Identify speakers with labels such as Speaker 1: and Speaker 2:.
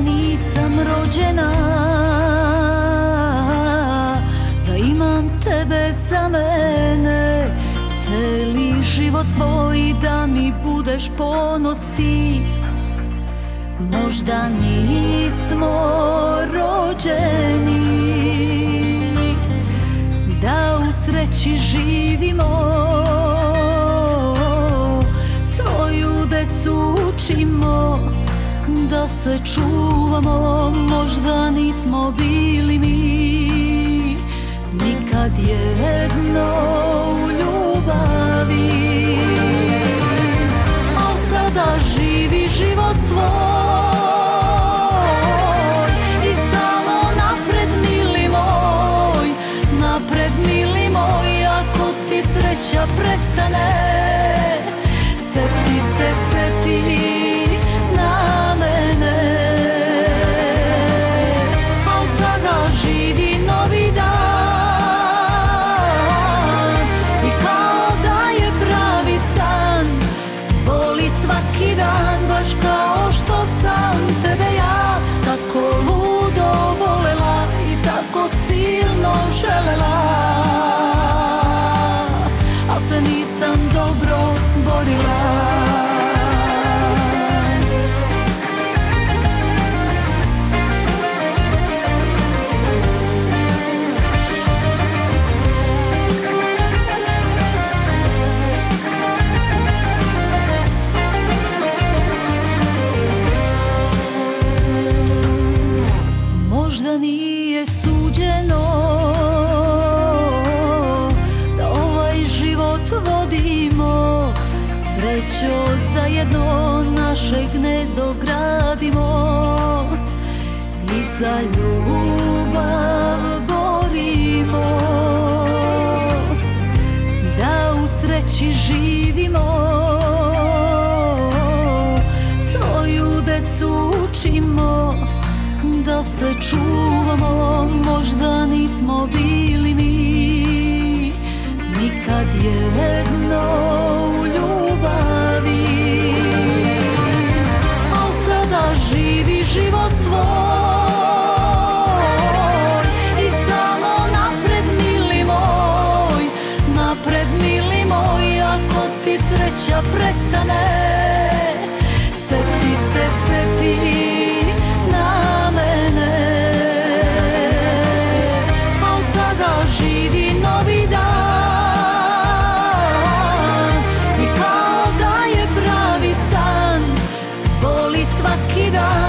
Speaker 1: nisam rođena, da imam tebe za mene, celi život svoj da mi budeš ponos ti. Možda nismo rođeni da u sreći živimo, svoju decu učimo da se čuvamo. Možda nismo bili mi nikad jedno u ljubavi, al sada živi život svoj i samo napred mili moj, napred mili moj. Ako ti sreća prestane, seti se, seti na mene. Al sada živi novi dan i kao da je pravi san, boli svaki dan baš kao što sam tebe ja tako ludo volela i tako silno želela, al se nisam dobro borila. Možda nije suđeno da ovaj život vodimo, srećo zajedno naše gnezdo gradimo i za ljubav borimo, da u sreći živimo, svoju decu učimo da se čuvamo. Možda nismo bili mi nikad jedno u ljubavi, al sada živi život svoj i samo napred mili moj, napred mili moj. Ako ti sreća prestane, seti se, seti na mene. Al sada živi novi dan i kao da je pravi san, boli svaki dan